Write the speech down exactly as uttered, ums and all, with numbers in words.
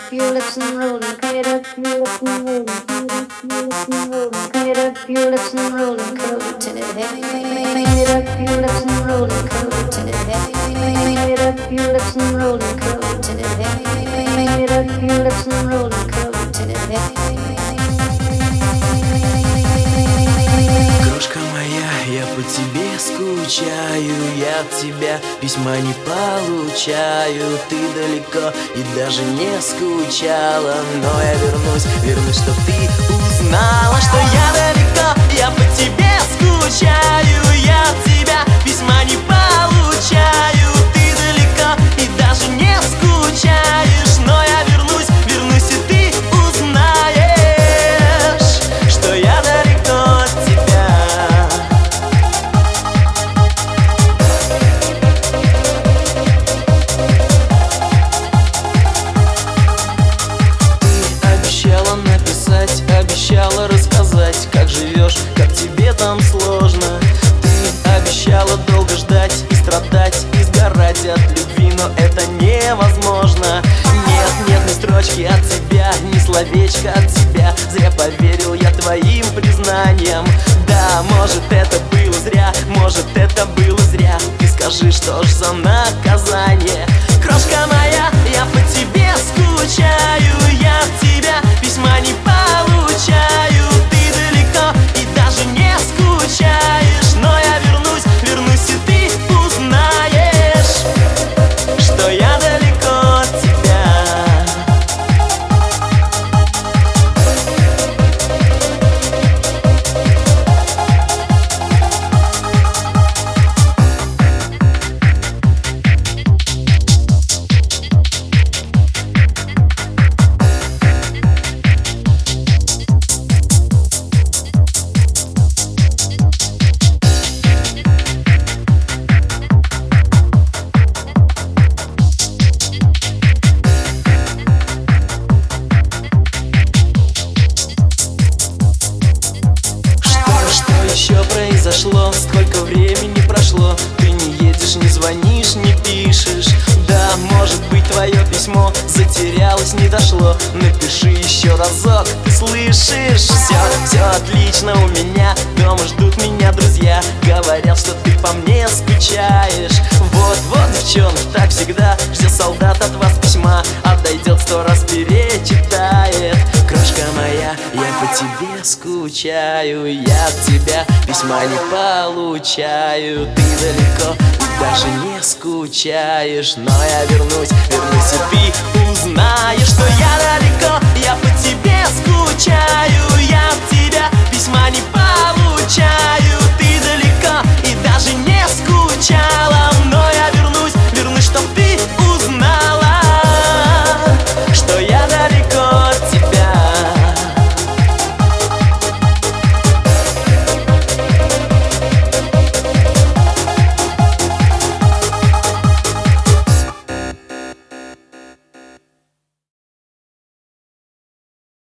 up your lips and roll them. Bring it up your lips and roll them. Bring it up your lips and roll them. Curl it till it heavy. Bring it up your lips and roll them. Curl it till it heavy. Bring it up your lips and roll them. Curl it till it heavy. Bring it up your lips and roll them. Curl it till it heavy. Крошка моя, я по тебе скучаю, я от тебя письма не получаю. Ты далеко и даже не скучала, но я вернусь, вернусь, чтоб ты узнала, что я далеко, я по тебе скучаю, я от тебя письма не получаю. Ты далеко и даже не скучаешь, но я вернусь, вернусь, и ты узнаешь, что я далеко от тебя. Обещала рассказать, как живешь, как тебе там сложно. Ты обещала долго ждать и страдать, и сгорать от любви, но это невозможно. Нет, нет ни строчки от тебя, ни словечка от тебя. Зря поверил я твоим признаниям. Да, может это было зря, может это было зря. Ты скажи, что ж за наказание? Крошка моя, я по тебе скучаю, я от тебя письма не получаю. Ты далеко и даже не скучаешь, но я вернусь, вернусь, и ты узнаешь, что я далеко от тебя. Что произошло, сколько времени прошло? Ты не едешь, не звонишь, не пишешь. Да, может быть, твое письмо затерялось, не дошло. Напиши еще разок, ты слышишь? Все, все отлично у меня, дома ждут меня друзья. Говорят, что ты по мне скучаешь. Вот, вот, девчонок, так всегда ждет солдат от вас письма, а дойдет сто раз перечитает. Крошка моя, я по тебе скучаю, я от тебя письма не получаю. Ты далеко и даже не скучаешь, но я вернусь, вернусь, и ты узнаешь, что я далеко, я по тебе скучаю, я от тебя письма не получаю.